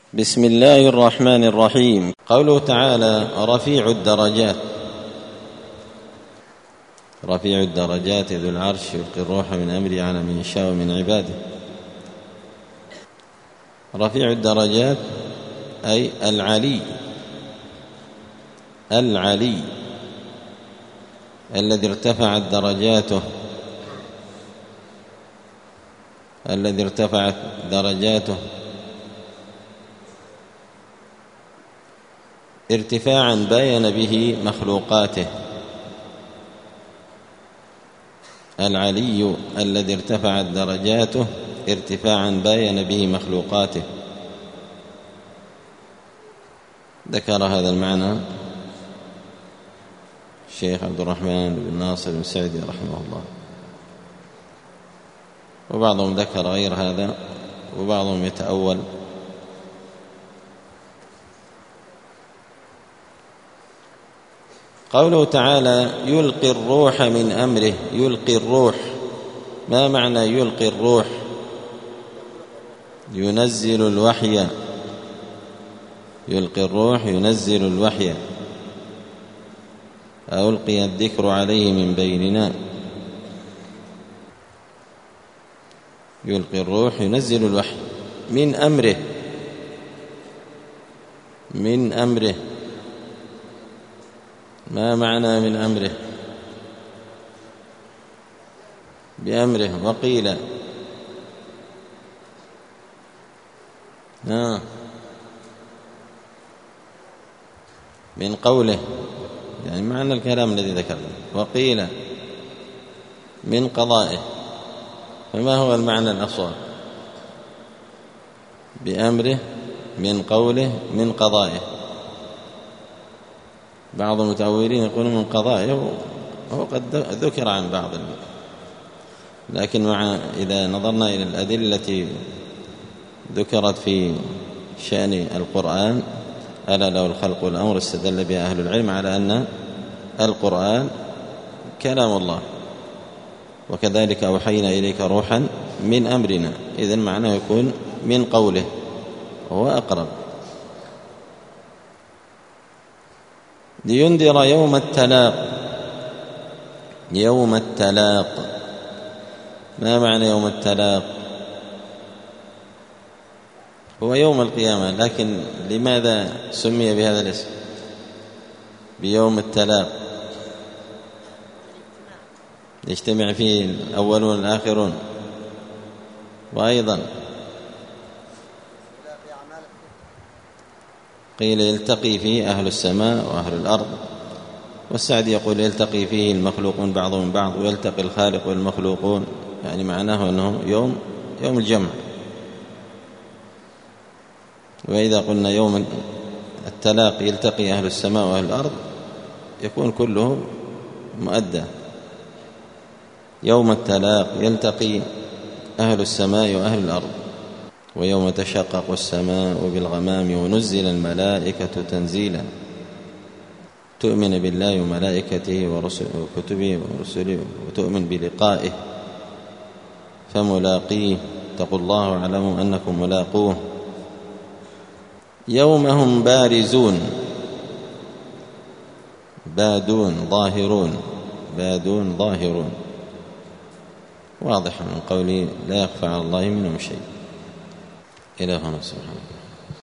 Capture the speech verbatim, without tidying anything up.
بسم الله الرحمن الرحيم. قوله تعالى: رفيع الدرجات. رفيع الدرجات ذو العرش يلقي الروح من أمره على من يشاء من عباده. رفيع الدرجات أي العلي، العلي الذي ارتفعت درجاته، الذي ارتفعت درجاته ارتفاعا بين به مخلوقاته. العلي الذي ارتفعت درجاته ارتفاعا بين به مخلوقاته. ذكر هذا المعنى الشيخ عبد الرحمن بن ناصر بن سعدي رحمه الله، وبعضهم ذكر غير هذا وبعضهم يتأول. قوله تعالى: يلقي الروح من أمره. يلقي الروح، ما معنى يلقي الروح؟ ينزل الوحي. يلقي الروح ينزل الوحي، ألقي الذكر عليه من بيننا. يلقي الروح ينزل الوحي من أمره، من أمره. ما معنى من أمره؟ بأمره. وقيل آه من قوله، يعني معنى الكلام الذي ذكرنا. وقيل من قضائه. فما هو المعنى الأصوب؟ بأمره، من قوله، من قضائه. بعض المتأولين يقولون من قضائه، وهو قد ذكر عن بعض، لكن مع إذا نظرنا إلى الأدلة التي ذكرت في شأن القرآن: ألا له الخلق والأمر، استدل بها أهل العلم على أن القرآن كلام الله. وكذلك أوحينا إليك روحا من أمرنا، إذن معناه يكون من قوله، وهو أقرب. لينذر يوم التلاق. يوم التلاق، ما معنى يوم التلاق؟ هو يوم القيامة، لكن لماذا سمي بهذا الاسم بيوم التلاق؟ يجتمع فيه الأولون والآخرون، وأيضا قيل يلتقي فيه أهل السماء وأهل الأرض. والسعدي يقول يلتقي فيه المخلوقون بعضهم من بعض، ويلتقي الخالق والمخلوقون، يعني معناه أنه يوم يوم الجمع. وإذا قلنا يوم التلاق يلتقي أهل السماء وأهل الأرض، يكون كله مؤدى. يوم التلاق يلتقي أهل السماء وأهل الأرض. ويوم تشقق السماء بالغمام ونزل الملائكة تنزيلا. تؤمن بالله وملائكته وكتبه ورسله، وتؤمن بلقائه فملاقيه، اتقوا الله واعلموا أنكم ملاقوه. يوم هم بارزون، بادون ظاهرون، بادون ظاهرون، واضح من قوله لا يخفى على الله منهم شيء. إلى هنا سبحانه.